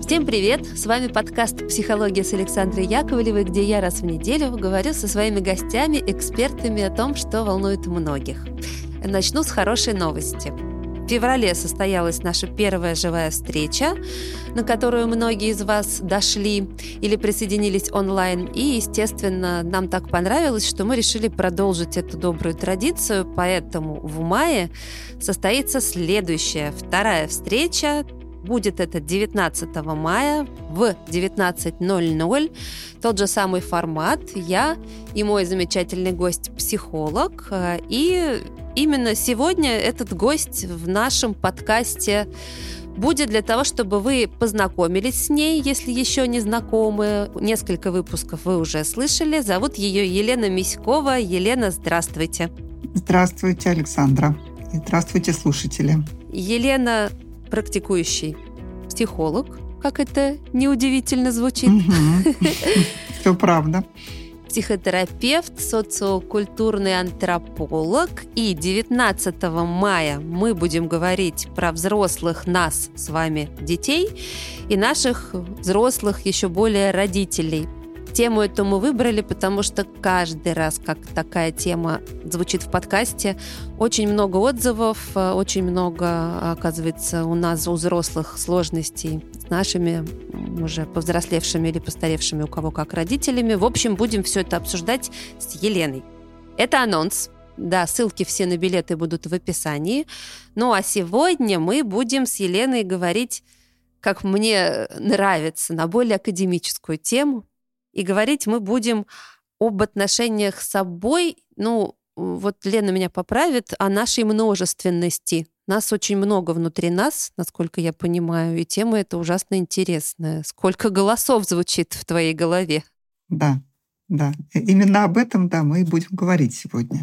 Всем привет! С вами подкаст «Психология» с Александрой Яковлевой, где я раз в неделю говорю со своими гостями, экспертами о том, что волнует многих. Начну с хорошей новости. В феврале состоялась наша первая живая встреча, на которую многие из вас дошли или присоединились онлайн. И, естественно, нам так понравилось, что мы решили продолжить эту добрую традицию. Поэтому в мае состоится следующая, вторая встреча. Будет это 19 мая в 19:00. Тот же самый формат. Я и мой замечательный гость – психолог. И именно сегодня этот гость в нашем подкасте будет для того, чтобы вы познакомились с ней, если еще не знакомы. Несколько выпусков вы уже слышали. Зовут ее Елена Миськова. Елена, здравствуйте. Здравствуйте, Александра. И здравствуйте, слушатели. Елена – практикующий психолог, как это неудивительно звучит. Все правда. Психотерапевт, социокультурный антрополог. И 19 мая мы будем говорить про взрослых нас с вами, детей, и наших взрослых еще более родителей. Тему эту мы выбрали, потому что каждый раз, как такая тема звучит в подкасте, очень много отзывов, очень много, оказывается, у нас, у взрослых, сложностей с нашими уже повзрослевшими или постаревшими, у кого как, родителями. В общем, будем все это обсуждать с Еленой. Это анонс. Да, ссылки все на билеты будут в описании. Ну а сегодня мы будем с Еленой говорить, как мне нравится, на более академическую тему. И говорить мы будем об отношениях с собой, вот Лена меня поправит, о нашей множественности. Нас очень много внутри нас, насколько я понимаю, и тема эта ужасно интересная. Сколько голосов звучит в твоей голове? Да. Именно об этом, мы и будем говорить сегодня.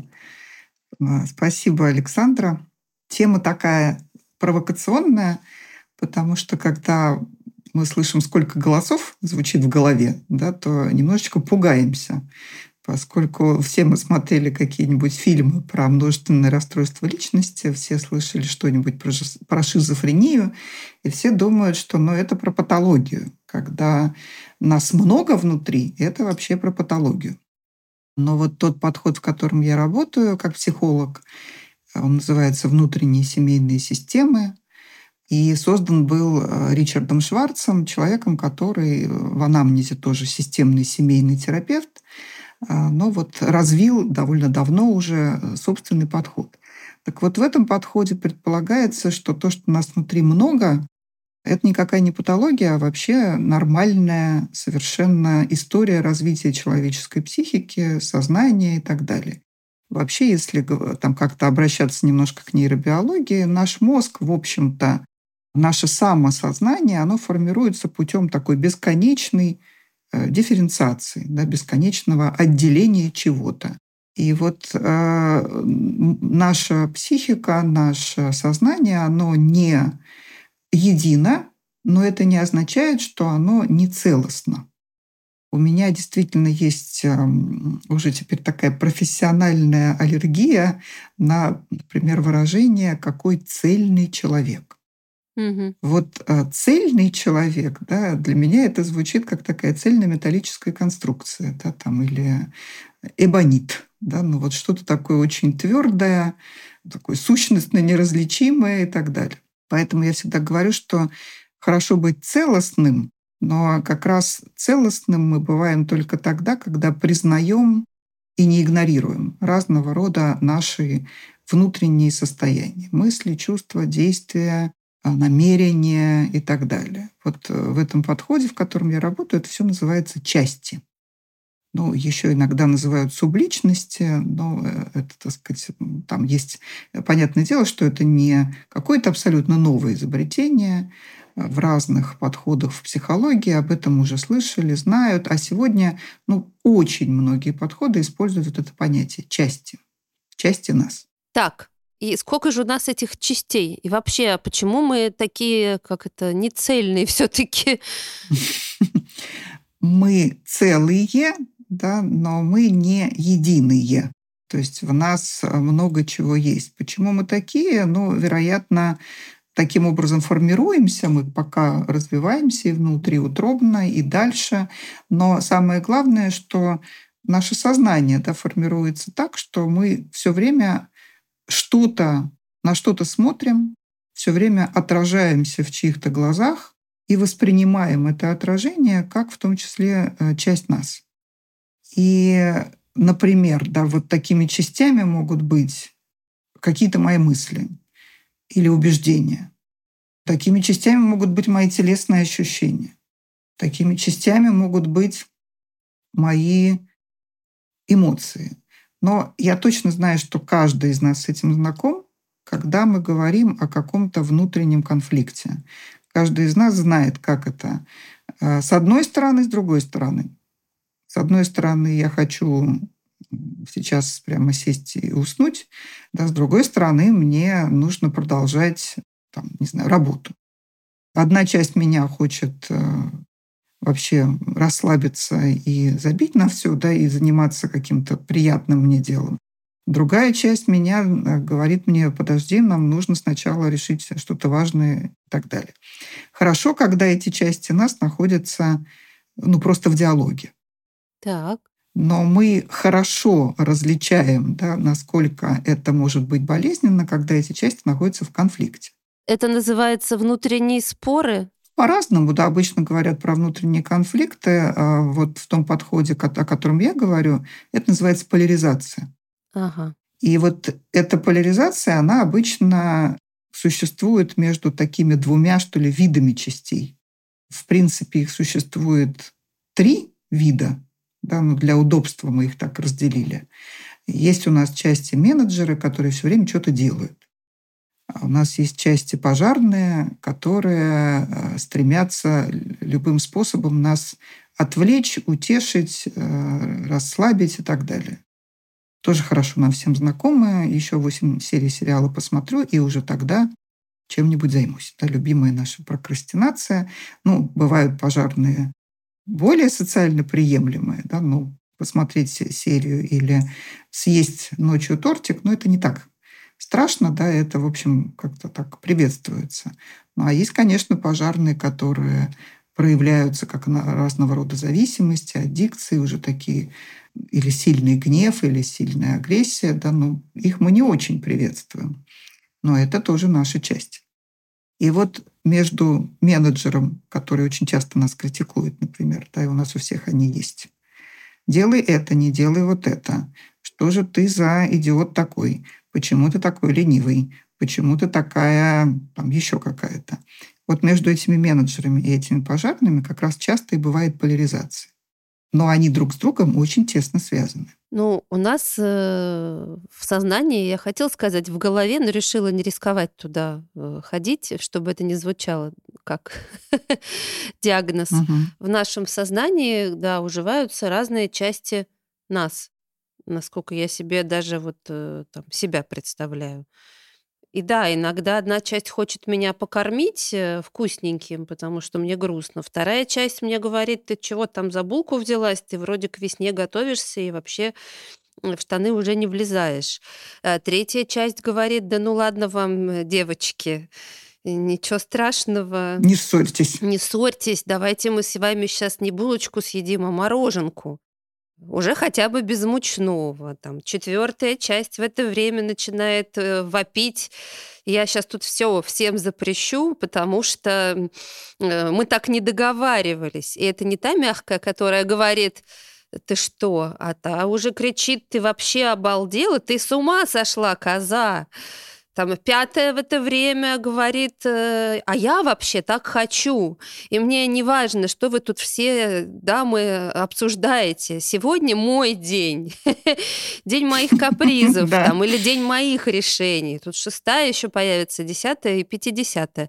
Спасибо, Александра. Тема такая провокационная, потому что когда мы слышим, сколько голосов звучит в голове, то немножечко пугаемся, поскольку все мы смотрели какие-нибудь фильмы про множественное расстройство личности, все слышали что-нибудь про шизофрению, и все думают, что это про патологию. Когда нас много внутри, это вообще про патологию. Но вот тот подход, в котором я работаю как психолог, он называется «Внутренние семейные системы», и создан был Ричардом Шварцем, человеком, который в анамнезе тоже системный семейный терапевт, но развил довольно давно уже собственный подход. Так вот, в этом подходе предполагается, что то, что нас внутри много, это никакая не патология, а вообще нормальная совершенно история развития человеческой психики, сознания и так далее. Вообще, если как-то обращаться немножко к нейробиологии, наш мозг, в общем-то, наше самосознание, оно формируется путем такой бесконечной дифференциации, бесконечного отделения чего-то. И наша психика, наше сознание, оно не едино, но это не означает, что оно не целостно. У меня действительно есть уже теперь такая профессиональная аллергия на, например, выражение «какой цельный человек». Цельный человек, для меня это звучит как такая цельно-металлическая конструкция, или эбонит, что-то такое очень твердое, такое сущностно неразличимое и так далее. Поэтому я всегда говорю, что хорошо быть целостным, но как раз целостным мы бываем только тогда, когда признаем и не игнорируем разного рода наши внутренние состояния, мысли, чувства, действия, намерения и так далее. В этом подходе, в котором я работаю, это все называется части. Еще иногда называют субличности, но это, там есть, понятное дело, что это не какое-то абсолютно новое изобретение. В разных подходах в психологии об этом уже слышали, знают. А сегодня очень многие подходы используют это понятие части нас. Так, и сколько же у нас этих частей? И вообще, почему мы такие, нецельные все-таки? Мы целые, но мы не единые. То есть в нас много чего есть. Почему мы такие? Вероятно, таким образом формируемся, мы пока развиваемся и внутриутробно, и дальше. Но самое главное, что наше сознание, да, формируется так, что мы все время на что-то смотрим, все время отражаемся в чьих-то глазах и воспринимаем это отражение как в том числе часть нас. И, например, да, вот такими частями могут быть какие-то мои мысли или убеждения. Такими частями могут быть мои телесные ощущения. Такими частями могут быть мои эмоции. Но я точно знаю, что каждый из нас с этим знаком, когда мы говорим о каком-то внутреннем конфликте. Каждый из нас знает, как это. С одной стороны, с другой стороны. С одной стороны, я хочу сейчас прямо сесть и уснуть, да, с другой стороны, мне нужно продолжать, там, не знаю, работу. Одна часть меня хочет вообще расслабиться и забить на все, да, и заниматься каким-то приятным мне делом. Другая часть меня говорит мне: подожди, нам нужно сначала решить что-то важное и так далее. Хорошо, когда эти части нас находятся просто в диалоге. Так. Но мы хорошо различаем, да, насколько это может быть болезненно, когда эти части находятся в конфликте. Это называется внутренние споры? По-разному, да, обычно говорят про внутренние конфликты. А вот в том подходе, о котором я говорю, это называется поляризация. Ага. И вот эта поляризация, она обычно существует между такими двумя, что ли, видами частей. В принципе, их существует 3 вида. Да, для удобства мы их так разделили. Есть у нас части менеджеры, которые все время что-то делают. А у нас есть части пожарные, которые стремятся любым способом нас отвлечь, утешить, расслабить и так далее. Тоже хорошо нам всем знакомые. Еще 8 серий сериала посмотрю, и уже тогда чем-нибудь займусь. Да, любимая наша прокрастинация. Бывают пожарные более социально приемлемые, да, посмотреть серию или съесть ночью тортик, это не так страшно, да, это, в общем, как-то так приветствуется. А есть, конечно, пожарные, которые проявляются как разного рода зависимости, аддикции, уже такие, или сильный гнев, или сильная агрессия, да, их мы не очень приветствуем. Но это тоже наша часть. И вот между менеджером, который очень часто нас критикует, например, да, и у нас у всех они есть. Делай это, не делай вот это. Что же ты за идиот такой? Почему ты такой ленивый? Почему ты такая, еще какая-то? Вот между этими менеджерами и этими пожарными как раз часто и бывает поляризация. Но они друг с другом очень тесно связаны. У нас в сознании, я хотела сказать, в голове, но решила не рисковать туда ходить, чтобы это не звучало как диагноз. Мгм. В нашем сознании, да, уживаются разные части нас, насколько я себе даже себя представляю. И да, иногда одна часть хочет меня покормить вкусненьким, потому что мне грустно. Вторая часть мне говорит: ты чего там за булку взялась? Ты вроде к весне готовишься и вообще в штаны уже не влезаешь. Третья часть говорит: да ну ладно вам, девочки, ничего страшного, Не ссорьтесь. не ссорьтесь, давайте мы с вами сейчас не булочку съедим, а мороженку. Уже хотя бы без мучного. Четвертая часть в это время начинает вопить: я сейчас тут все всем запрещу, потому что мы так не договаривались. И это не та мягкая, которая говорит: ты что? А та уже кричит: ты вообще обалдела? Ты с ума сошла, коза? Пятая в это время говорит: а я вообще так хочу. И мне не важно, что вы тут все, дамы, обсуждаете. Сегодня мой день. День моих капризов Да. или день моих решений. Тут шестая еще появится, 10-я и 50-я.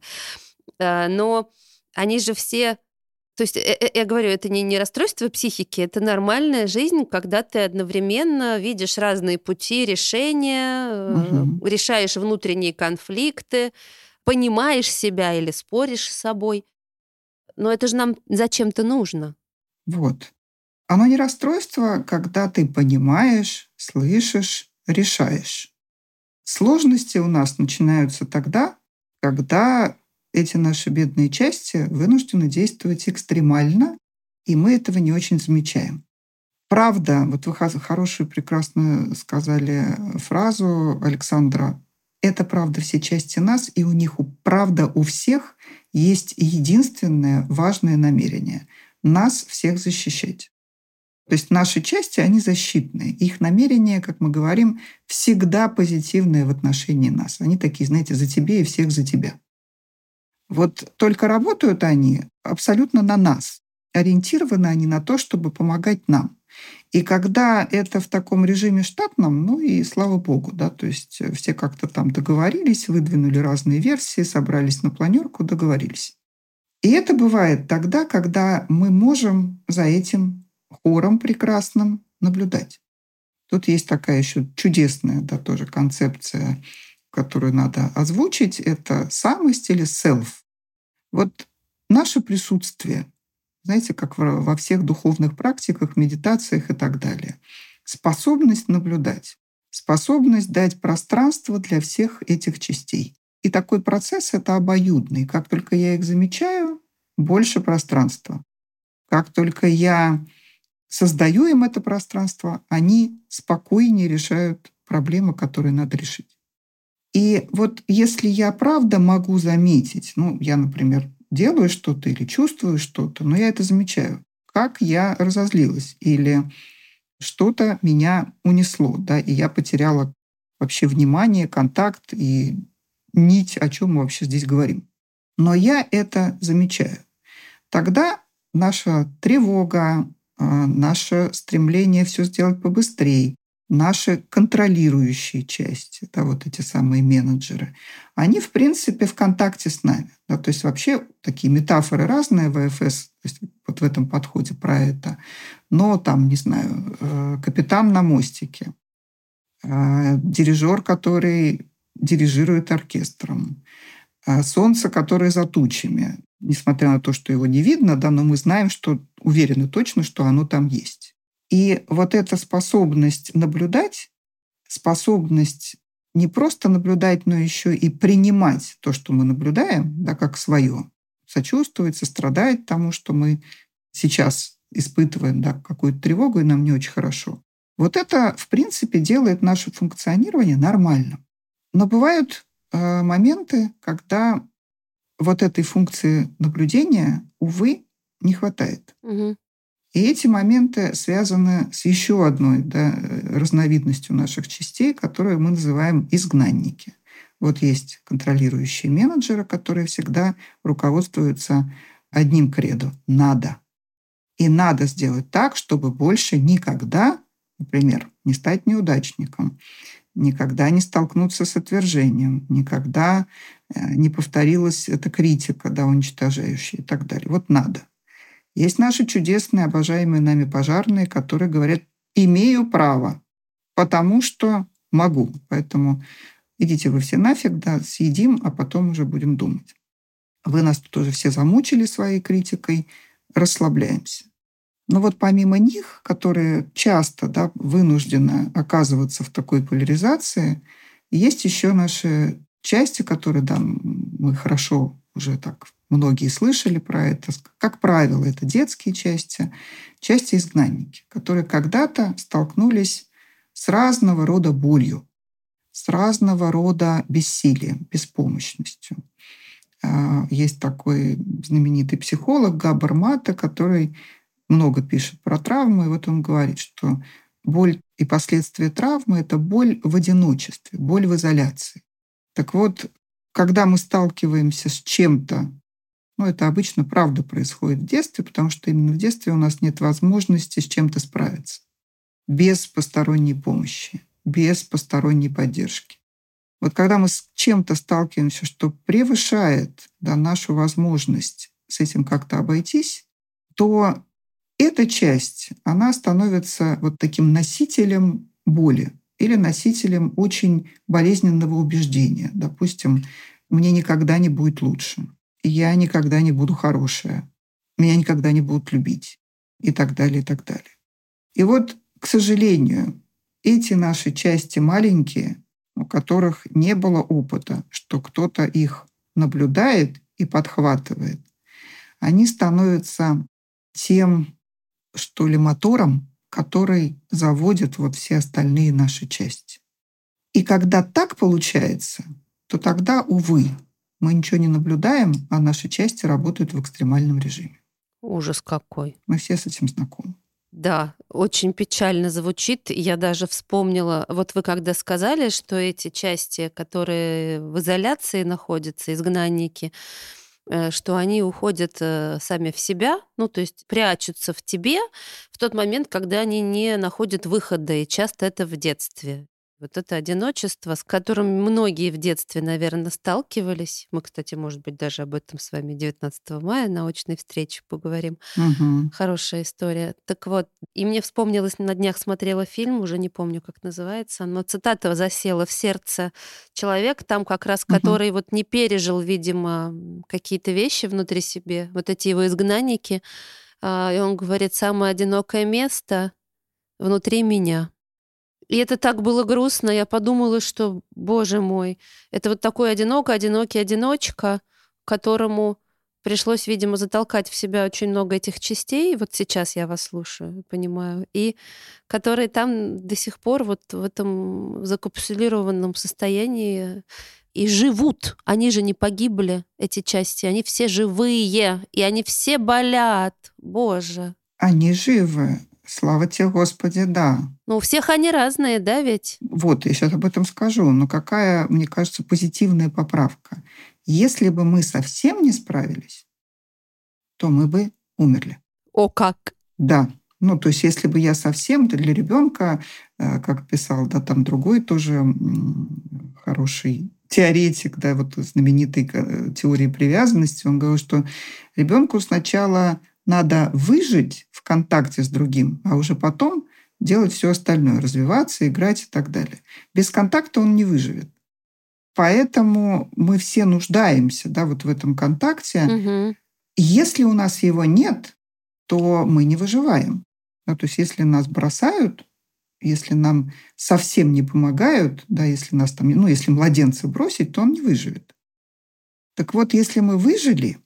Но они же все... То есть, я говорю, это не расстройство психики, это нормальная жизнь, когда ты одновременно видишь разные пути решения, Мгм. решаешь внутренние конфликты, понимаешь себя или споришь с собой. Но это же нам зачем-то нужно. Вот. Оно не расстройство, когда ты понимаешь, слышишь, решаешь. Сложности у нас начинаются тогда, тогда эти наши бедные части вынуждены действовать экстремально, и мы этого не очень замечаем. Правда, вот вы хорошую, прекрасную сказали фразу Александра. Это правда все части нас, и у них правда у всех есть единственное важное намерение — нас всех защищать. То есть наши части, они защитные. Их намерение, как мы говорим, всегда позитивное в отношении нас. Они такие, знаете, за тебя и всех за тебя. Вот только работают они абсолютно на нас. Ориентированы они на то, чтобы помогать нам. И когда это в таком режиме штатном, ну и слава богу, да, то есть все как-то там договорились, выдвинули разные версии, собрались на планерку, договорились. И это бывает тогда, когда мы можем за этим хором прекрасным наблюдать. Тут есть такая еще чудесная, да, тоже концепция, которую надо озвучить, это самость или self. Вот наше присутствие, знаете, как во всех духовных практиках, медитациях и так далее, способность наблюдать, способность дать пространство для всех этих частей. И такой процесс — это обоюдный. Как только я их замечаю, больше пространства. Как только я создаю им это пространство, они спокойнее решают проблемы, которые надо решить. И вот если я правда могу заметить, ну, я, например, делаю что-то или чувствую что-то, но я это замечаю, как я разозлилась или что-то меня унесло, да, и я потеряла вообще внимание, контакт и нить, о чем мы вообще здесь говорим. Но я это замечаю. Тогда наша тревога, наше стремление все сделать побыстрее, наши контролирующие части, да, вот эти самые менеджеры, они, в принципе, в контакте с нами. Да, то есть вообще такие метафоры разные в АФС, то есть вот в этом подходе про это. Но там, не знаю, капитан на мостике, дирижер, который дирижирует оркестром, солнце, которое за тучами. Несмотря на то, что его не видно, да, но мы знаем, что уверены точно, что оно там есть. И вот эта способность наблюдать, способность не просто наблюдать, но еще и принимать то, что мы наблюдаем, да, как свое, сочувствовать, сострадать тому, что мы сейчас испытываем, да, какую-то тревогу, и нам не очень хорошо. Вот это, в принципе, делает наше функционирование нормальным. Но бывают моменты, когда вот этой функции наблюдения, увы, не хватает. Мгм. И эти моменты связаны с еще одной, да, разновидностью наших частей, которую мы называем изгнанники. Вот есть контролирующие менеджеры, которые всегда руководствуются одним кредо — надо. И надо сделать так, чтобы больше никогда, например, не стать неудачником, никогда не столкнуться с отвержением, никогда не повторилась эта критика, да, уничтожающая и так далее. Вот надо. Есть наши чудесные, обожаемые нами пожарные, которые говорят: имею право, потому что могу. Поэтому идите вы все нафиг, да, съедим, а потом уже будем думать. Вы нас тут уже все замучили своей критикой, расслабляемся. Но вот помимо них, которые часто, да, вынуждены оказываться в такой поляризации, есть еще наши части, которые, да, мы хорошо уже так многие слышали про это. Как правило, это детские части, части-изгнанники, которые когда-то столкнулись с разного рода болью, с разного рода бессилием, беспомощностью. Есть такой знаменитый психолог Габор Мате, который много пишет про травмы, и вот он говорит, что боль и последствия травмы — это боль в одиночестве, боль в изоляции. Так вот, когда мы сталкиваемся с чем-то, ну, это обычно правда происходит в детстве, потому что именно в детстве у нас нет возможности с чем-то справиться без посторонней помощи, без посторонней поддержки. Вот когда мы с чем-то сталкиваемся, что превышает, да, нашу возможность с этим как-то обойтись, то эта часть, она становится вот таким носителем боли или носителем очень болезненного убеждения. Допустим, мне никогда не будет лучше, я никогда не буду хорошая, меня никогда не будут любить и так далее, и так далее. И вот, к сожалению, эти наши части маленькие, у которых не было опыта, что кто-то их наблюдает и подхватывает, они становятся тем, что ли, мотором, который заводит вот все остальные наши части. И когда так получается, то тогда, увы, мы ничего не наблюдаем, а наши части работают в экстремальном режиме. Ужас какой. Мы все с этим знакомы. Да, очень печально звучит. Я даже вспомнила, вот вы когда сказали, что эти части, которые в изоляции находятся, изгнанники, что они уходят сами в себя, ну, то есть прячутся в тебе в тот момент, когда они не находят выхода, и часто это в детстве. Вот это одиночество, с которым многие в детстве, наверное, сталкивались. Мы, кстати, может быть, даже об этом с вами 19 мая на очной встрече поговорим. Мгм. Хорошая история. Так вот, и мне вспомнилось, на днях смотрела фильм, уже не помню, как называется, но цитата засела в сердце. Человек там как раз, Мгм. который вот не пережил, видимо, какие-то вещи внутри себе, вот эти его изгнанники, и он говорит: «Самое одинокое место внутри меня». И это так было грустно. Я подумала, что, боже мой, это вот такой одинокий одиночка, которому пришлось, видимо, затолкать в себя очень много этих частей. Вот сейчас я вас слушаю, понимаю. И которые там до сих пор вот в этом закапсулированном состоянии и живут. Они же не погибли, эти части. Они все живые, и они все болят. Боже. Они живы. Слава тебе, Господи, да. Ну, у всех они разные, да, ведь? Вот, я сейчас об этом скажу. Но какая, мне кажется, позитивная поправка. Если бы мы совсем не справились, то мы бы умерли. О, как! Да. Ну, то есть, если бы я совсем, то для ребенка, как писал, да, там другой тоже хороший теоретик, да, вот знаменитой теории привязанности, он говорил, что ребенку сначала надо выжить в контакте с другим, а уже потом делать все остальное, развиваться, играть и так далее. Без контакта он не выживет. Поэтому мы все нуждаемся, да, вот в этом контакте. Мгм. Если у нас его нет, то мы не выживаем. Да, то есть если нас бросают, если нам совсем не помогают, да, если нас там, ну, если младенца бросить, то он не выживет. Так вот, если мы выжили,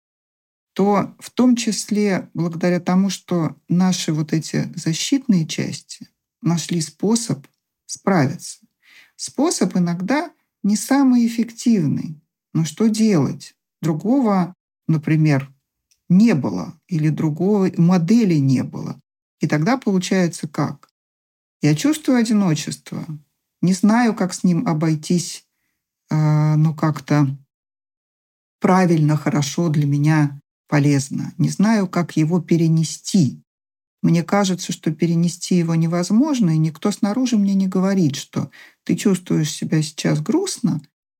то в том числе благодаря тому, что наши вот эти защитные части нашли способ справиться. Способ иногда не самый эффективный. Но что делать? Другого, например, не было, или другой модели не было. И тогда получается как? Я чувствую одиночество, не знаю, как с ним обойтись, ну как-то правильно, хорошо, для меня полезно. Не знаю, как его перенести. Мне кажется, что перенести его невозможно, и никто снаружи мне не говорит, что ты чувствуешь себя сейчас грустно.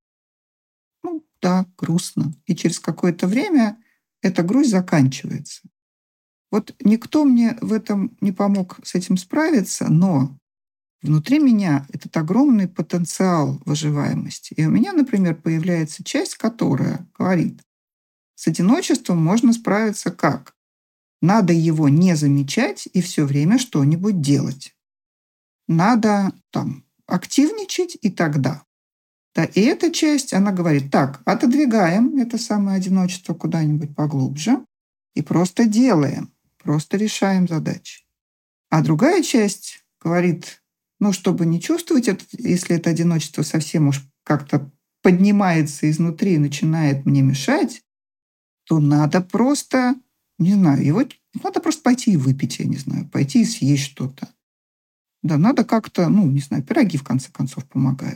Ну да, грустно. И через какое-то время эта грусть заканчивается. Вот никто мне в этом не помог с этим справиться, но внутри меня этот огромный потенциал выживаемости. И у меня, например, появляется часть, которая говорит, с одиночеством можно справиться как? Надо его не замечать и все время что-нибудь делать. Надо там активничать и тогда. Да, и эта часть, она говорит, так, отодвигаем это самое одиночество куда-нибудь поглубже и просто делаем, просто решаем задачи. А другая часть говорит, ну, чтобы не чувствовать это, если это одиночество совсем уж как-то поднимается изнутри и начинает мне мешать, то надо просто, не знаю, его надо просто пойти и выпить, я не знаю, пойти и съесть что-то. Да, надо как-то, ну, не знаю, пироги в конце концов помогают.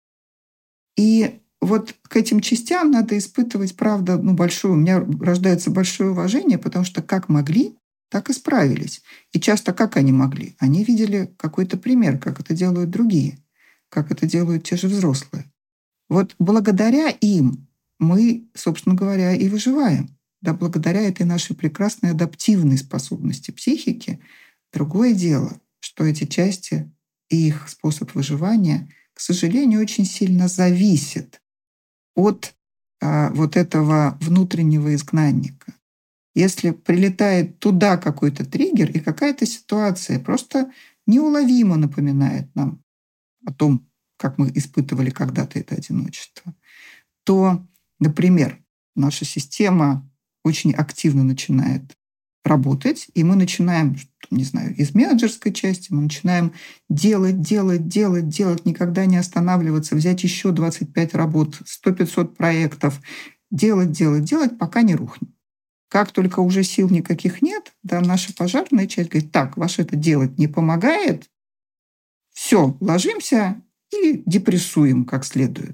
И вот к этим частям надо испытывать, правда, ну, большое, у меня рождается большое уважение, потому что как могли, так и справились. И часто как они могли? Они видели какой-то пример, как это делают другие, как это делают те же взрослые. Вот благодаря им мы, собственно говоря, и выживаем. Да, благодаря этой нашей прекрасной адаптивной способности психики. Другое дело, что эти части и их способ выживания, к сожалению, очень сильно зависят от вот этого внутреннего изгнанника. Если прилетает туда какой-то триггер и какая-то ситуация просто неуловимо напоминает нам о том, как мы испытывали когда-то это одиночество, то Например, наша система очень активно начинает работать, и мы начинаем, не знаю, из менеджерской части, мы начинаем делать, никогда не останавливаться, взять еще 25 работ, 100-500 проектов, делать, пока не рухнем. Как только уже сил никаких нет, да, наша пожарная часть говорит: так, ваше это делать не помогает, все, ложимся и депрессуем как следует.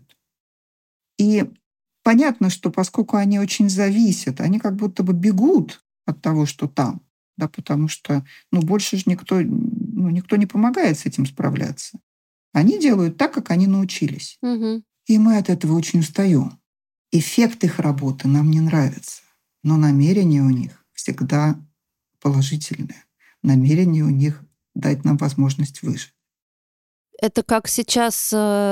И понятно, что поскольку они очень зависят, они как будто бы бегут от того, что там, да, потому что, больше же никто не помогает с этим справляться. Они делают так, как они научились. Мгм. И мы от этого очень устаем. Эффект их работы нам не нравится, но намерения у них всегда положительные. Намерения у них дать нам возможность выжить. Это как сейчас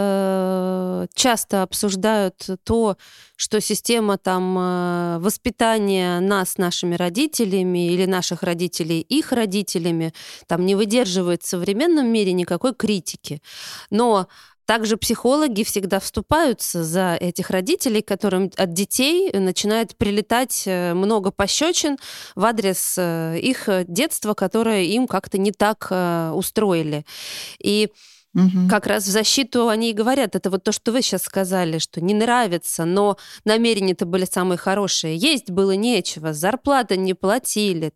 часто обсуждают то, что система воспитания нас нашими родителями или наших родителей их родителями не выдерживает в современном мире никакой критики. Но также психологи всегда вступаются за этих родителей, которым от детей начинает прилетать много пощечин в адрес их детства, которое им как-то не так устроили. И Мгм. как раз в защиту они и говорят. Это вот то, что вы сейчас сказали, что не нравится, но намерения-то были самые хорошие. Есть было нечего, зарплаты не платили,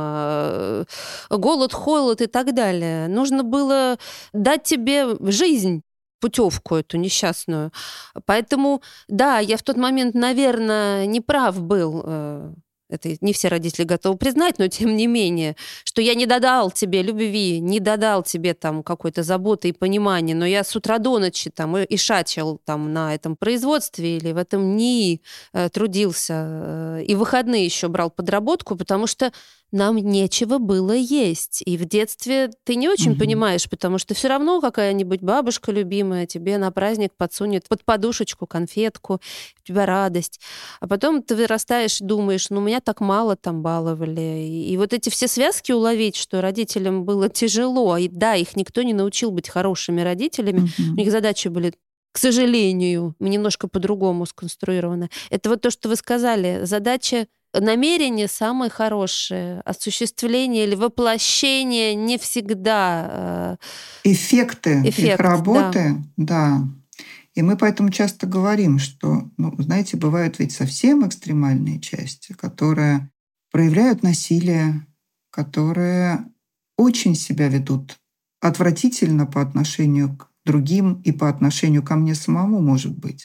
голод, холод и так далее. Нужно было дать тебе жизнь, путевку эту несчастную. Поэтому, да, я в тот момент, наверное, не прав был. Это не все родители готовы признать, но тем не менее, что я не додал тебе любви, не додал тебе какой-то заботы и понимания, но я с утра до ночи и шачил на этом производстве или в этом НИИ трудился, и в выходные еще брал подработку, потому что нам нечего было есть. И в детстве ты не очень Мгм. понимаешь, потому что все равно какая-нибудь бабушка любимая тебе на праздник подсунет под подушечку конфетку, у тебя радость. А потом ты вырастаешь и думаешь, меня так мало там баловали. И вот эти все связки уловить, что родителям было тяжело, и да, их никто не научил быть хорошими родителями, у Мгм. них задачи были, к сожалению, немножко по-другому сконструированы. Это вот то, что вы сказали. Задача намерения самые хорошие, осуществление или воплощение не всегда Эффекты их эффект, да. работы, да. И мы поэтому часто говорим, что, знаете, бывают ведь совсем экстремальные части, которые проявляют насилие, которые очень себя ведут отвратительно по отношению к другим и по отношению ко мне самому, может быть.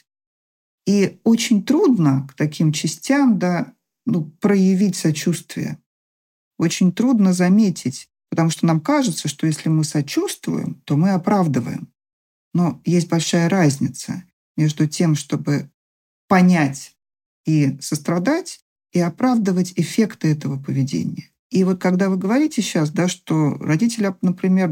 И очень трудно к таким частям, да, проявить сочувствие. Очень трудно заметить, потому что нам кажется, что если мы сочувствуем, то мы оправдываем. Но есть большая разница между тем, чтобы понять и сострадать, и оправдывать эффекты этого поведения. И вот когда вы говорите сейчас, да, что родители, например,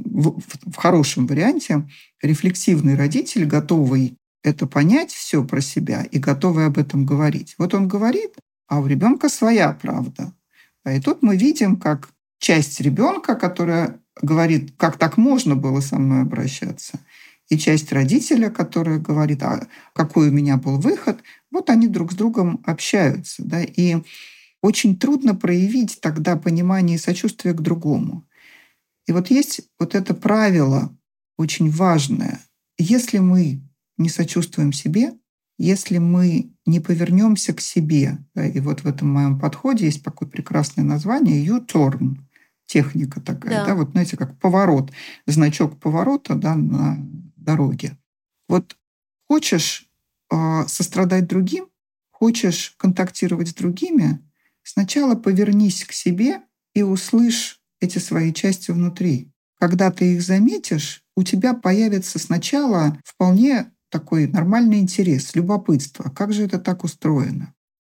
в хорошем варианте, рефлексивный родитель, готовый это понять все про себя и готовый об этом говорить. Вот он говорит, а у ребенка своя правда. И тут мы видим, как часть ребенка, которая говорит, как так можно было со мной обращаться, и часть родителя, которая говорит, а какой у меня был выход, вот они друг с другом общаются. Да, и очень трудно проявить тогда понимание и сочувствие к другому. И вот есть вот это правило очень важное. Если мы не сочувствуем себе, если мы не повернемся к себе, да, и вот в этом моем подходе есть такое прекрасное название U-turn, техника такая, да, Да. вот знаете, как поворот, значок поворота, да, на дороге. Вот хочешь сострадать другим, хочешь контактировать с другими, сначала повернись к себе и услышь эти свои части внутри. Когда ты их заметишь, у тебя появится сначала вполне такой нормальный интерес, любопытство. Как же это так устроено?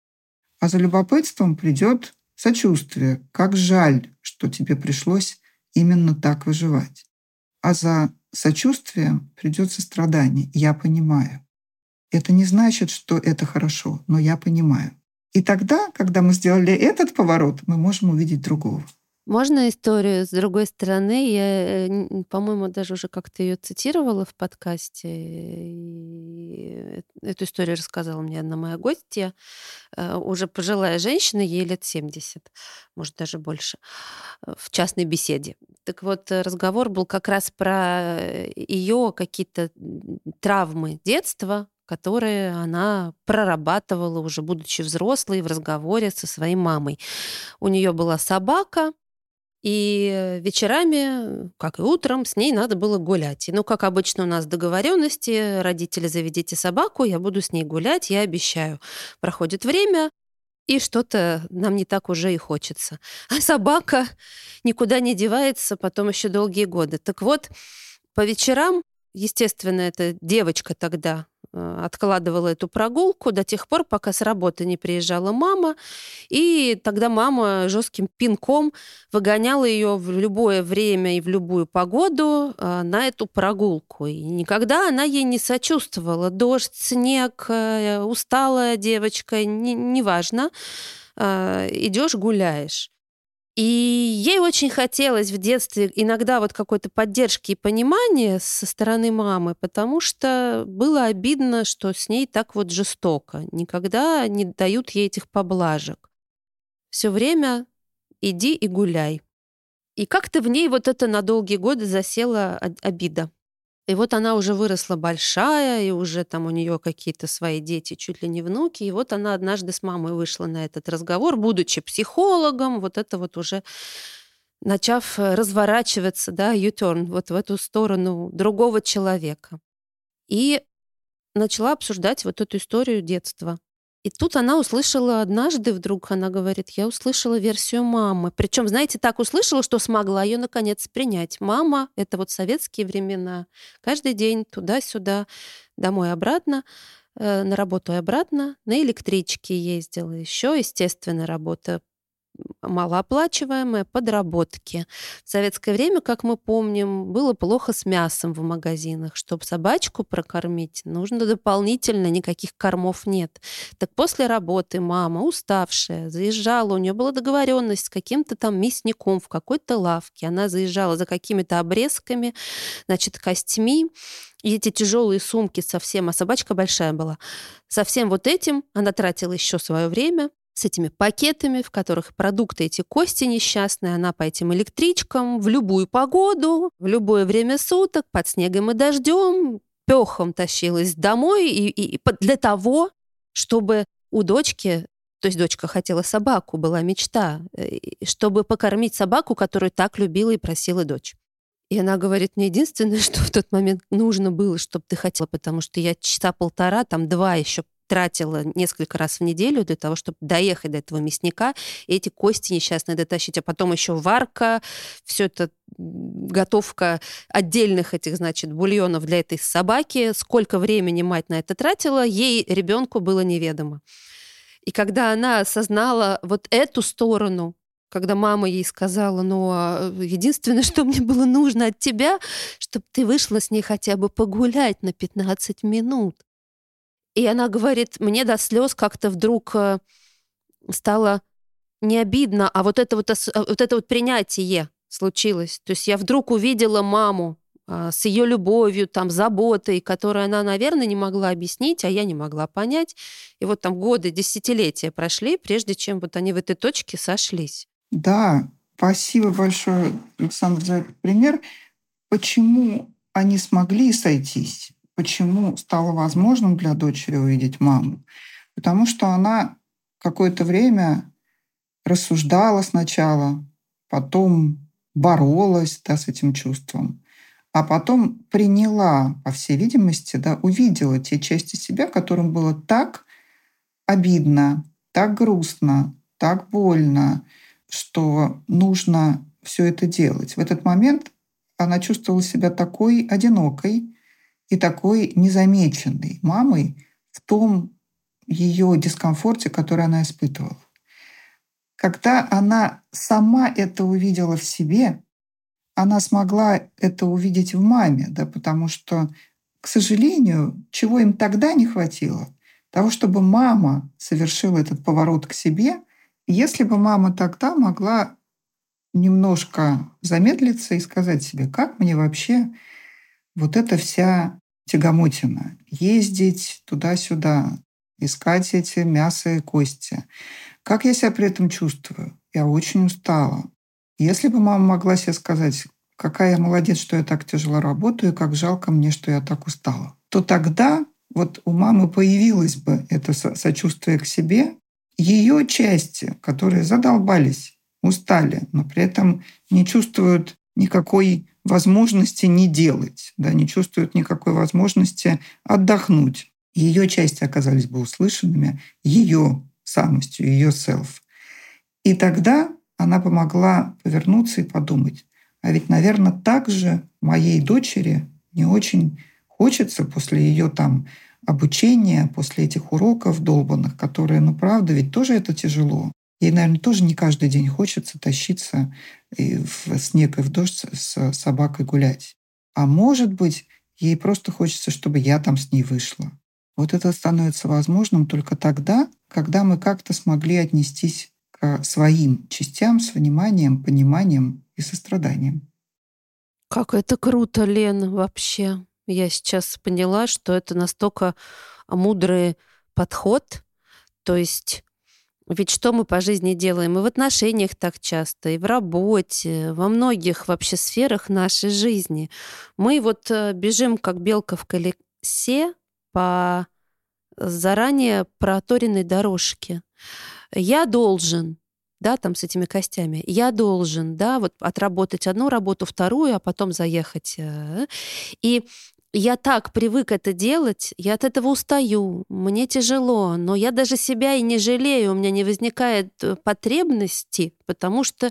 А за любопытством придет сочувствие. Как жаль, что тебе пришлось именно так выживать. А за сочувствием придет сострадание. Я понимаю. Это не значит, что это хорошо, но я понимаю. И тогда, когда мы сделали этот поворот, мы можем увидеть другого. Можно историю с другой стороны? Я, по-моему, даже уже как-то ее цитировала в подкасте. И эту историю рассказала мне одна моя гостья, уже пожилая женщина, ей лет 70, может, даже больше, в частной беседе. Так вот, разговор был как раз про ее какие-то травмы детства, которые она прорабатывала уже будучи взрослой в разговоре со своей мамой. У нее была собака, и вечерами, как и утром, с ней надо было гулять. И, ну, как обычно у нас договоренности, родители, заведите собаку, я буду с ней гулять, я обещаю. Проходит время, и что-то нам не так уже и хочется. А собака никуда не девается потом еще долгие годы. Так вот, по вечерам, естественно, эта девочка тогда откладывала эту прогулку до тех пор, пока с работы не приезжала мама, и тогда мама жестким пинком выгоняла ее в любое время и в любую погоду на эту прогулку. И никогда она ей не сочувствовала. Дождь, снег, усталая девочка, неважно. Идешь, гуляешь. И ей очень хотелось в детстве иногда вот какой-то поддержки и понимания со стороны мамы, потому что было обидно, что с ней так вот жестоко. Никогда не дают ей этих поблажек. Все время иди и гуляй. И как-то в ней вот это на долгие годы засела обида. И вот она уже выросла большая, и уже там у нее какие-то свои дети, чуть ли не внуки. И вот она однажды с мамой вышла на этот разговор, будучи психологом, вот это вот уже начав разворачиваться, да, U-turn, вот в эту сторону другого человека. И начала обсуждать вот эту историю детства. И тут она услышала однажды, вдруг она говорит, я услышала версию мамы. Причем, знаете, так услышала, что смогла ее наконец принять. Мама, это вот советские времена. Каждый день туда-сюда, домой-обратно, на работу и обратно. На электричке ездила. Еще, естественно, работа малооплачиваемые подработки. В советское время, как мы помним, было плохо с мясом в магазинах. Чтобы собачку прокормить, нужно дополнительно, никаких кормов нет. Так после работы мама, уставшая, заезжала, у нее была договоренность с каким-то там мясником в какой-то лавке. Она заезжала за какими-то обрезками, значит, костьми, и эти тяжелые сумки совсем, а собачка большая была, со всем вот этим она тратила еще свое время, с этими пакетами, в которых продукты, эти кости несчастные, она по этим электричкам в любую погоду, в любое время суток, под снегом и дождем, пехом тащилась домой для того, чтобы у дочки, то есть дочка хотела собаку, была мечта, чтобы покормить собаку, которую так любила и просила дочь. И она говорит, мне единственное, что в тот момент нужно было, чтобы ты хотела, потому что я часа полтора, там 2 еще тратила несколько раз в неделю для того, чтобы доехать до этого мясника и эти кости несчастные дотащить, а потом еще варка, все это готовка отдельных этих, значит, бульонов для этой собаки. Сколько времени мать на это тратила, ей, ребенку, было неведомо. И когда она осознала вот эту сторону, когда мама ей сказала, единственное, что мне было нужно от тебя, чтобы ты вышла с ней хотя бы погулять на 15 минут. И она говорит, мне до слез как-то вдруг стало не обидно, а вот это вот принятие случилось. То есть я вдруг увидела маму с ее любовью, там, заботой, которую она, наверное, не могла объяснить, а я не могла понять. И вот там годы, десятилетия прошли, прежде чем вот они в этой точке сошлись. Да, спасибо большое, Александр, за этот пример. Почему они смогли сойтись? Почему стало возможным для дочери увидеть маму? Потому что она какое-то время рассуждала сначала, потом боролась, да, с этим чувством, а потом приняла, по всей видимости, да, увидела те части себя, которым было так обидно, так грустно, так больно, что нужно все это делать. В этот момент она чувствовала себя такой одинокой и такой незамеченной мамой в том ее дискомфорте, который она испытывала. Когда она сама это увидела в себе, она смогла это увидеть в маме, да, потому что, к сожалению, чего им тогда не хватило? Того, чтобы мама совершила этот поворот к себе. Если бы мама тогда могла немножко замедлиться и сказать себе, как мне вообще вот эта вся тягомотина, ездить туда-сюда, искать эти мясо и кости. Как я себя при этом чувствую? Я очень устала. Если бы мама могла себе сказать, какая я молодец, что я так тяжело работаю, и как жалко мне, что я так устала, то тогда вот у мамы появилось бы это сочувствие к себе, ее части, которые задолбались, устали, но при этом не чувствуют никакой возможности не делать, да, не чувствуют никакой возможности отдохнуть. Ее части оказались бы услышанными, ее самостью, ее селф. И тогда она помогла повернуться и подумать, а ведь, наверное, так же моей дочери не очень хочется после ее там обучения, после этих уроков долбанных, которые, ну, правда, ведь тоже это тяжело. Ей, наверное, тоже не каждый день хочется тащиться и в снег и в дождь с собакой гулять. А может быть, ей просто хочется, чтобы я там с ней вышла. Вот это становится возможным только тогда, когда мы как-то смогли отнестись к своим частям с вниманием, пониманием и состраданием. Как это круто, Лен, вообще. Я сейчас поняла, что это настолько мудрый подход. То есть ведь что мы по жизни делаем? И в отношениях так часто, и в работе, во многих вообще сферах нашей жизни. Мы вот бежим, как белка в колесе, по заранее проторенной дорожке. Я должен, да, там с этими костями, я должен, да, вот отработать одну работу, вторую, а потом заехать. И я так привык это делать, я от этого устаю, мне тяжело, но я даже себя и не жалею, у меня не возникает потребности, потому что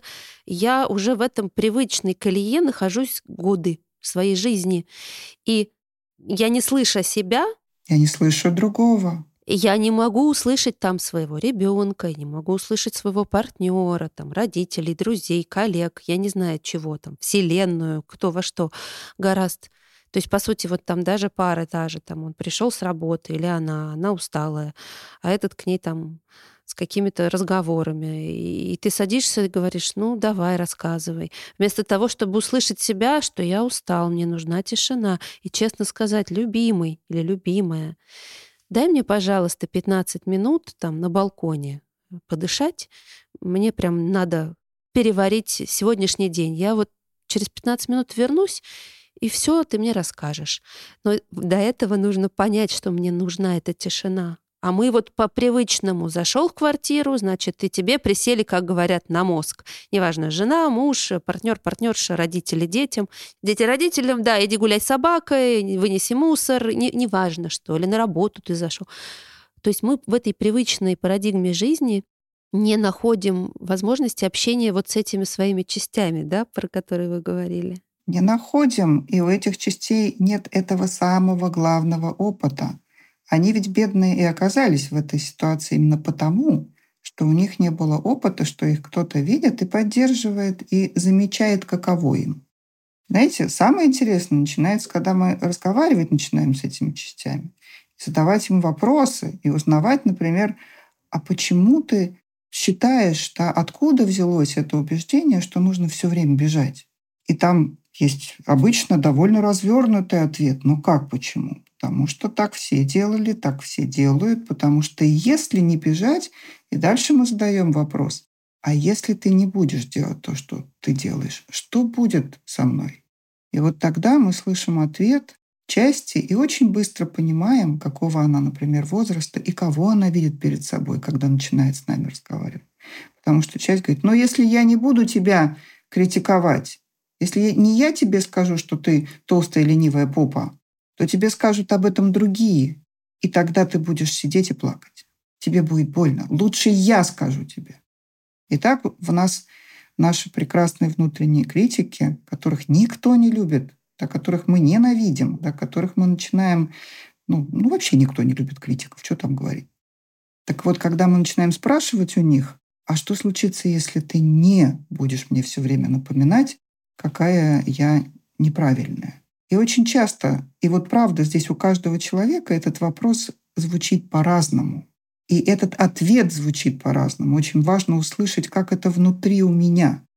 я уже в этом привычной колее нахожусь годы в своей жизни. И я, не слыша себя, Я не слышу другого. я не могу услышать там своего ребенка, я не могу услышать своего партнера, там, родителей, друзей, коллег, я не знаю чего там, вселенную, кто во что гораст. То есть, по сути, вот там даже пара та же, там он пришел с работы, или она усталая, а этот к ней там с какими-то разговорами. И ты садишься и говоришь, ну, давай, рассказывай. Вместо того, чтобы услышать себя, что я устал, мне нужна тишина. И честно сказать, любимый или любимая, дай мне, пожалуйста, 15 минут там на балконе подышать. Мне прям надо переварить сегодняшний день. Я вот через 15 минут вернусь, и все ты мне расскажешь. Но до этого нужно понять, что мне нужна эта тишина. А мы вот по привычному зашел в квартиру, значит, и тебе присели, как говорят, на мозг. Неважно, жена, муж, партнер, партнерша, родители детям. Дети родителям, да, иди гуляй с собакой, вынеси мусор, неважно что, или на работу ты зашел. То есть мы в этой привычной парадигме жизни не находим возможности общения вот с этими своими частями, да, про которые вы говорили. Не находим, и у этих частей нет этого самого главного опыта. Они ведь бедные и оказались в этой ситуации именно потому, что у них не было опыта, что их кто-то видит и поддерживает, и замечает, каково им. Знаете, самое интересное начинается, когда мы разговаривать начинаем с этими частями, задавать им вопросы и узнавать, например, а почему ты считаешь, что откуда взялось это убеждение, что нужно все время бежать? И там есть обычно довольно развернутый ответ. Ну как почему? Потому что так все делали, так все делают, потому что если не бежать, и дальше мы задаем вопрос, а если ты не будешь делать то, что ты делаешь, что будет со мной? И вот тогда мы слышим ответ части и очень быстро понимаем, какого она, например, возраста и кого она видит перед собой, когда начинает с нами разговаривать. Потому что часть говорит, ну если я не буду тебя критиковать, если не я тебе скажу, что ты толстая ленивая попа, то тебе скажут об этом другие. И тогда ты будешь сидеть и плакать. Тебе будет больно. Лучше я скажу тебе. Итак, в нас наши прекрасные внутренние критики, которых никто не любит, да, которых мы ненавидим, да, которых мы начинаем... Ну, вообще никто не любит критиков, что там говорить. Так вот, когда мы начинаем спрашивать у них, а что случится, если ты не будешь мне все время напоминать, какая я неправильная? И очень часто, и вот правда, здесь у каждого человека этот вопрос звучит по-разному. И этот ответ звучит по-разному. Очень важно услышать, как это внутри у меня.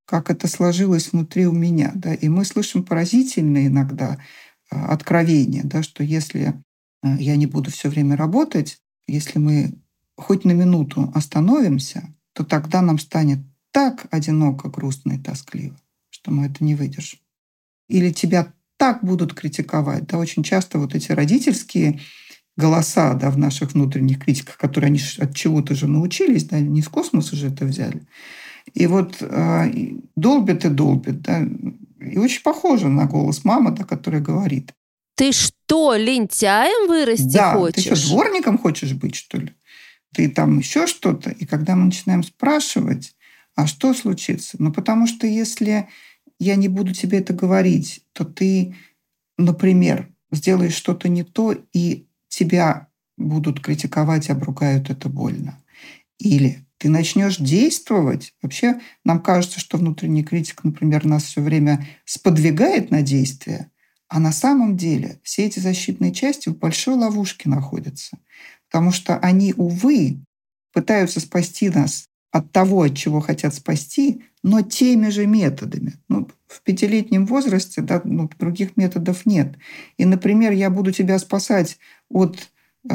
как это сложилось внутри у меня. Да? И мы слышим поразительные иногда откровения, да, что если я не буду все время работать, если мы хоть на минуту остановимся, то тогда нам станет так одиноко, грустно и тоскливо, что мы это не выдержим. Или тебя так будут критиковать. Да, очень часто вот эти родительские голоса, да, в наших внутренних критиках, которые они от чего-то же научились, да, не из космоса же это взяли. И вот долбит и долбит. Да, и очень похоже на голос мамы, да, которая говорит: «Ты что, лентяем вырасти да, ты что, хочешь?» дворником хочешь быть, что ли? Ты там еще что-то? И когда мы начинаем спрашивать, а что случится? Ну, потому что если я не буду тебе это говорить, то ты, например, сделаешь что-то не то, и тебя будут критиковать, обругают, это больно. Или ты начнешь действовать. Вообще нам кажется, что внутренний критик, например, нас все время сподвигает на действие, а на самом деле все эти защитные части в большой ловушке находятся. Потому что они, увы, пытаются спасти нас от того, от чего хотят спасти, но теми же методами. Ну, в 5-летнем возрасте, да, других методов нет. И, например, я буду тебя спасать от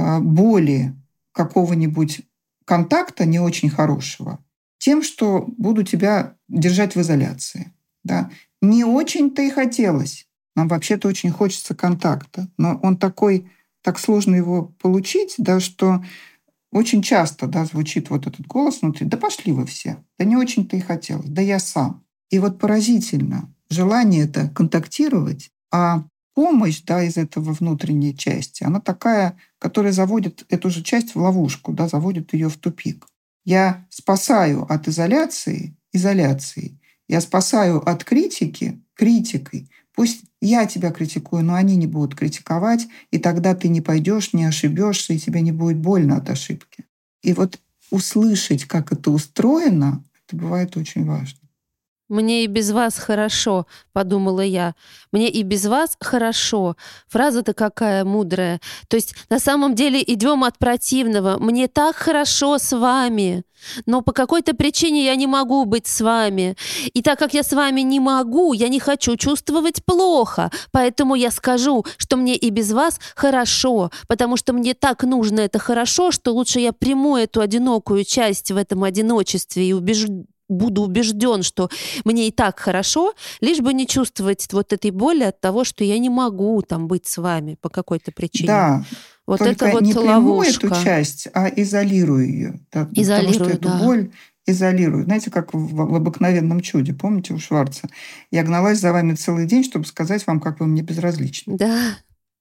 боли какого-нибудь контакта не очень хорошего тем, что буду тебя держать в изоляции. Да. Не очень-то и хотелось. Нам вообще-то очень хочется контакта, но он такой, так сложно его получить, да, что очень часто, да, звучит вот этот голос внутри: да пошли вы все, да не очень-то и хотелось, да я сам. И вот поразительно, желание это контактировать, а помощь, да, из этого внутренней части, она такая, которая заводит эту же часть в ловушку, да, заводит ее в тупик. Я спасаю от изоляции изоляцией, я спасаю от критики критикой. Пусть я тебя критикую, но они не будут критиковать, и тогда ты не пойдешь, не ошибешься, и тебе не будет больно от ошибки. И вот услышать, как это устроено, это бывает очень важно. «Мне и без вас хорошо», — подумала я. «Мне и без вас хорошо». Фраза-то какая мудрая. То есть на самом деле идем от противного. «Мне так хорошо с вами, но по какой-то причине я не могу быть с вами. И так как я с вами не могу, я не хочу чувствовать плохо. Поэтому я скажу, что мне и без вас хорошо, потому что мне так нужно это хорошо, что лучше я приму эту одинокую часть в этом одиночестве и буду убежден, что мне и так хорошо, лишь бы не чувствовать вот этой боли от того, что я не могу там быть с вами по какой-то причине». Да, Вот это только вот не приму эту ловушка. часть, а изолирую ее. Да, потому что Изолирую, эту да. боль изолирую. Знаете, как в «Обыкновенном чуде», помните, у Шварца? «Я гналась за вами целый день, чтобы сказать вам, как вы мне безразличны». Да,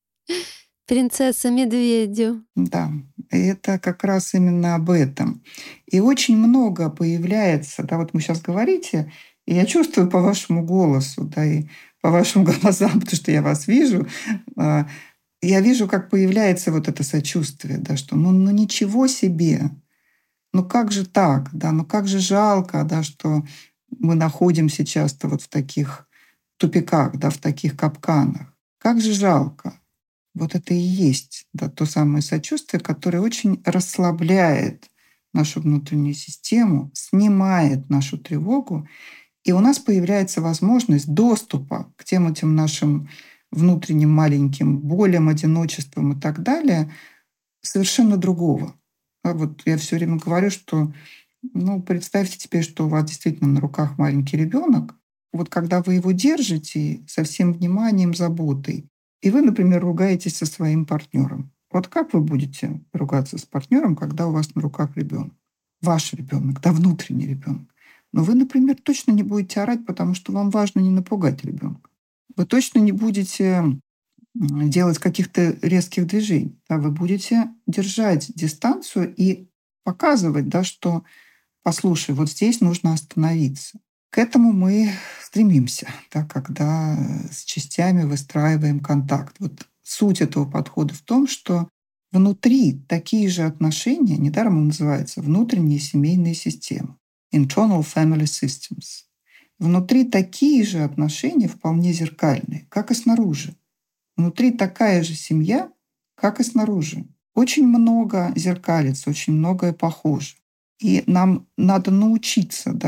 принцесса-медведю. Да, и это как раз именно об этом. И очень много появляется, да, вот вы сейчас говорите, и я чувствую по вашему голосу, да, и по вашим глазам, потому что я вас вижу, а, я вижу, как появляется вот это сочувствие, да, что ну ничего себе, ну как же так, да, ну как же жалко, да, что мы находимся часто вот в таких тупиках, да, в таких капканах. Как же жалко. Вот это и есть, да, то самое сочувствие, которое очень расслабляет нашу внутреннюю систему, снимает нашу тревогу, и у нас появляется возможность доступа к тем этим нашим внутренним маленьким болям, одиночествам и так далее совершенно другого. А вот я все время говорю, что представьте теперь, что у вас действительно на руках маленький ребенок. Вот когда вы его держите со всем вниманием, заботой, и вы, например, ругаетесь со своим партнером. Вот как вы будете ругаться с партнером, когда у вас на руках ребенок? Ваш ребенок, да, внутренний ребенок. Но вы, например, точно не будете орать, потому что вам важно не напугать ребенка. Вы точно не будете делать каких-то резких движений. Да, вы будете держать дистанцию и показывать, да, что послушай, вот здесь нужно остановиться. К этому мы стремимся, да, когда с частями выстраиваем контакт. Вот суть этого подхода в том, что внутри такие же отношения, недаром он называется внутренние семейные системы, internal family systems. Внутри такие же отношения вполне зеркальные, как и снаружи. Внутри такая же семья, как и снаружи. Очень много зеркалец, очень многое похоже. И нам надо научиться, да,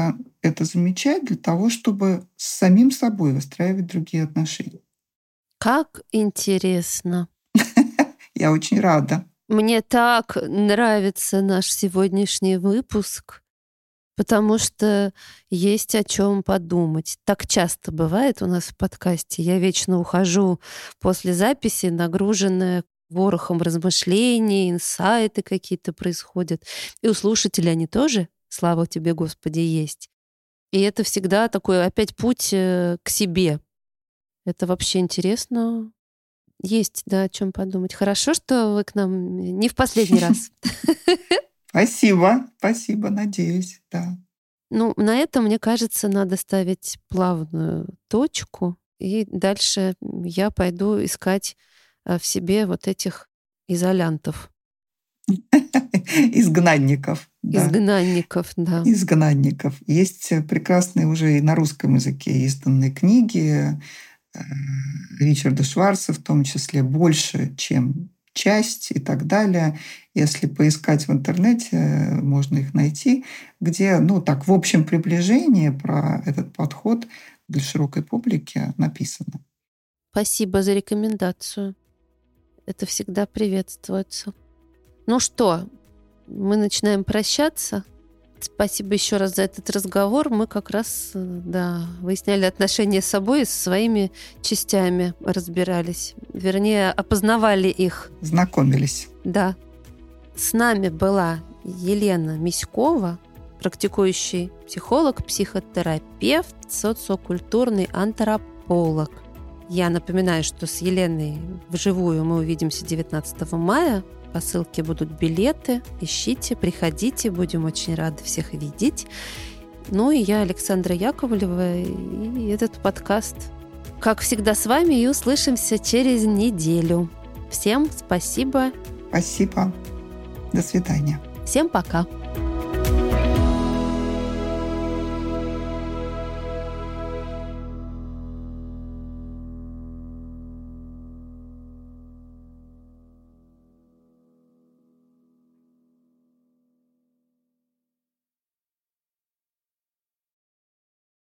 это замечать для того, чтобы с самим собой выстраивать другие отношения. Как интересно. Я очень рада. Мне так нравится наш сегодняшний выпуск, потому что есть о чем подумать. Так часто бывает у нас в подкасте. Я вечно ухожу после записи, нагруженная ворохом размышлений, инсайты какие-то происходят. И у слушателей они тоже, слава тебе, Господи, есть. И это всегда такой опять путь к себе. Это вообще интересно. Есть, да, о чем подумать. Хорошо, что вы к нам не в последний раз. Спасибо, надеюсь, да. Ну, на этом, мне кажется, надо ставить плавную точку, и дальше я пойду искать в себе вот этих изолянтов. Изгнанников. Да. Изгнанников, да. Изгнанников. Есть прекрасные уже и на русском языке изданные книги Ричарда Шварца, в том числе «Больше, чем часть» и так далее. Если поискать в интернете, можно их найти, где, так, в общем приближении про этот подход для широкой публики написано. Спасибо за рекомендацию. Это всегда приветствуется. Ну что, мы начинаем прощаться. Спасибо еще раз за этот разговор. Мы как раз, выясняли отношения с собой и со своими частями разбирались. Вернее, опознавали их. Знакомились. Да. С нами была Елена Миськова, практикующий психолог, психотерапевт, социокультурный антрополог. Я напоминаю, что с Еленой вживую мы увидимся 19 мая. По ссылке будут билеты. Ищите, приходите. Будем очень рады всех видеть. Ну и я, Александра Яковлева, и этот подкаст. Как всегда с вами, и услышимся через неделю. Всем спасибо. Спасибо. До свидания. Всем пока.